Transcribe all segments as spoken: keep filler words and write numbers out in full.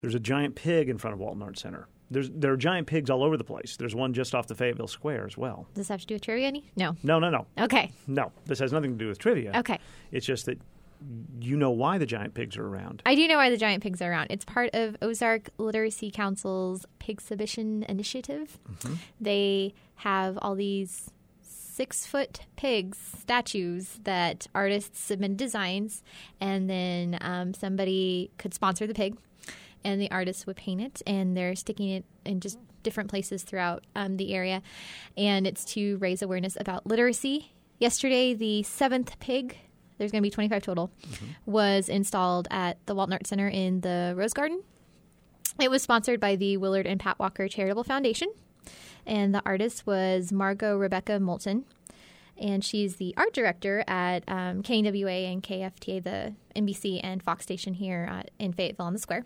There's a giant pig in front of Walton Arts Center. There's there are giant pigs all over the place. There's one just off the Fayetteville Square as well. Does this have to do with trivia, any? No. No, no, no. Okay. No, this has nothing to do with trivia. Okay. It's just that you know why the giant pigs are around. I do know why the giant pigs are around. It's part of Ozark Literacy Council's Pigsibition Initiative. Mm-hmm. They have all these six-foot pigs statues that artists submit designs, and then um, somebody could sponsor the pig, and the artist would paint it, and they're sticking it in just different places throughout um, the area, and it's to raise awareness about literacy. Yesterday, the seventh pig, there's going to be twenty-five total, mm-hmm. was installed at the Walton Arts Center in the Rose Garden. It was sponsored by the Willard and Pat Walker Charitable Foundation, and the artist was Margot Rebecca Moulton, and she's the art director at um, K N W A and K F T A, the N B C and Fox station here uh, in Fayetteville on the Square.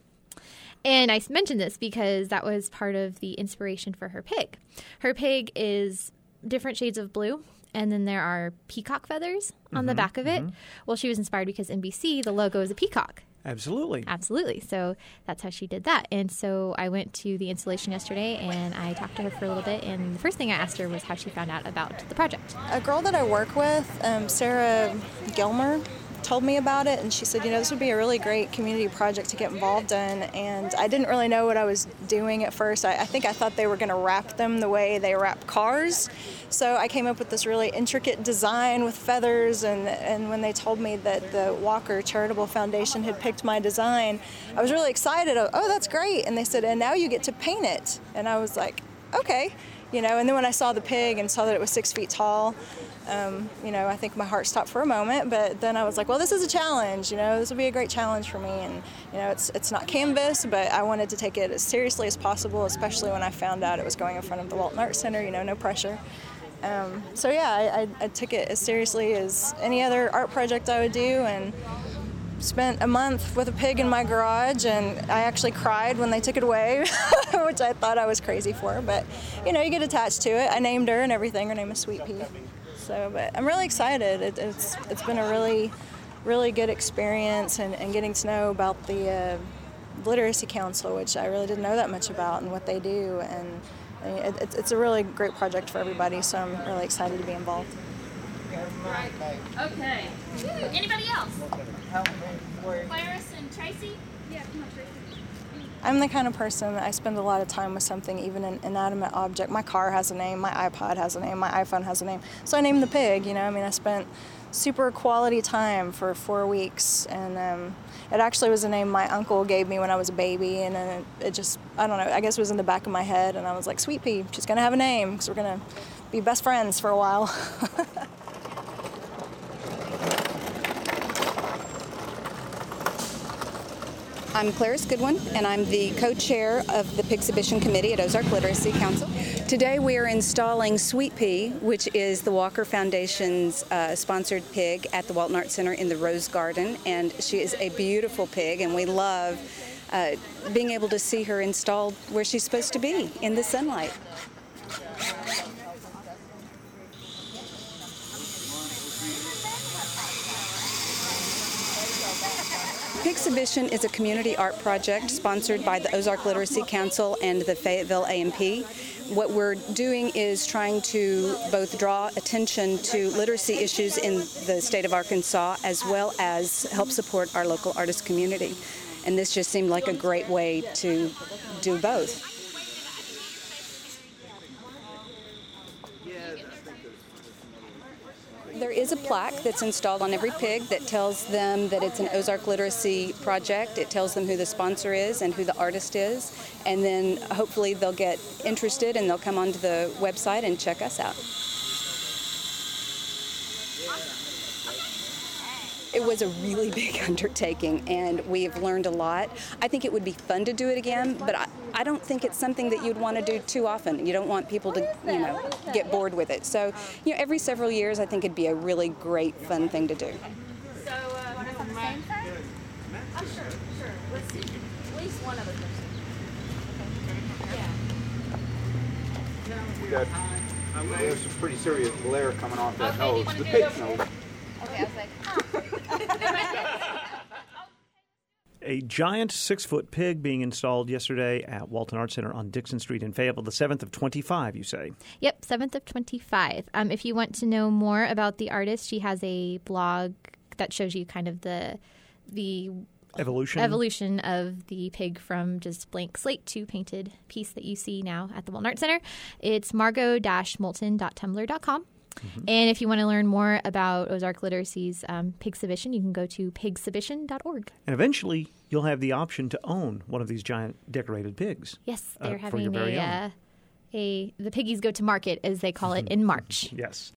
And I mentioned this because that was part of the inspiration for her pig. Her pig is different shades of blue, and then there are peacock feathers on mm-hmm, the back of it. Mm-hmm. Well, she was inspired because N B C, the logo is a peacock. Absolutely. Absolutely. So that's how she did that. And so I went to the installation yesterday, and I talked to her for a little bit. And the first thing I asked her was how she found out about the project. A girl that I work with, um, Sarah Gilmer, told me about it, and she said, you know, this would be a really great community project to get involved in. And I didn't really know what I was doing at first. I, I think I thought they were going to wrap them the way they wrap cars. So I came up with this really intricate design with feathers, and, and when they told me that the Walker Charitable Foundation had picked my design, I was really excited. Oh, that's great. And they said, and now you get to paint it. And I was like, okay. You know, and then when I saw the pig and saw that it was six feet tall, um, you know, I think my heart stopped for a moment, but then I was like, well, this is a challenge, you know, this will be a great challenge for me. And, you know, it's it's not canvas, but I wanted to take it as seriously as possible, especially when I found out it was going in front of the Walton Arts Center, you know, no pressure. Um, so, yeah, I, I, I took it as seriously as any other art project I would do, and spent a month with a pig in my garage, and I actually cried when they took it away, which I thought I was crazy for, but, you know, you get attached to it. I named her and everything. Her name is Sweet Pea. So, but I'm really excited. It, it's it's been a really, really good experience, and, and getting to know about the uh, Literacy Council, which I really didn't know that much about, and what they do, and it, it, it's a really great project for everybody, so I'm really excited to be involved. Right. Okay. Anybody else? Clarice and Tracy? Yeah, come on, Tracy. I'm the kind of person that I spend a lot of time with something, even an inanimate object. My car has a name, my iPod has a name, my iPhone has a name. So I named the pig, you know, I mean, I spent super quality time for four weeks, and um, it actually was a name my uncle gave me when I was a baby, and then it, it just, I don't know, I guess it was in the back of my head, and I was like, Sweet Pea, she's going to have a name, because we're going to be best friends for a while. I'm Clarice Goodwin, and I'm the co-chair of the Pigsibition Committee at Ozark Literacy Council. Today we are installing Sweet Pea, which is the Walker Foundation's uh, sponsored pig at the Walton Arts Center in the Rose Garden, and she is a beautiful pig, and we love uh, being able to see her installed where she's supposed to be, in the sunlight. Pigsibition is a community art project sponsored by the Ozark Literacy Council and the Fayetteville A M P. What we're doing is trying to both draw attention to literacy issues in the state of Arkansas, as well as help support our local artist community. And this just seemed like a great way to do both. There is a plaque that's installed on every pig that tells them that it's an Ozark Literacy project. It tells them who the sponsor is and who the artist is, and then hopefully they'll get interested and they'll come onto the website and check us out. It was a really big undertaking, and we have learned a lot. I think it would be fun to do it again, but I, I don't think it's something that you'd want to do too often. You don't want people to, you know, get bored with it. So, you know, every several years, I think it'd be a really great, fun thing to do. So, uh, want us on the same side? Oh, sure, sure. Let's see. At least one other person. We got, we have some pretty serious glare coming off that okay, nose, the pig's nose. Okay, I was like, huh. A a giant six-foot pig being installed yesterday at Walton Art Center on Dixon Street in Fayetteville, the seventh of twenty-five, you say? Yep, seventh of twenty-five. Um, if you want to know more about the artist, she has a blog that shows you kind of the the Evolution. evolution of the pig from just blank slate to painted piece that you see now at the Walton Art Center. It's margot dash moulton dot tumblr dot com. Mm-hmm. And if you want to learn more about Ozark Literacy's um, Pigsibition, you can go to pigsibition dot org. And eventually, you'll have the option to own one of these giant decorated pigs. Yes, uh, they're for your having very a, own. uh, a the piggies go to market, as they call it, in March. Yes.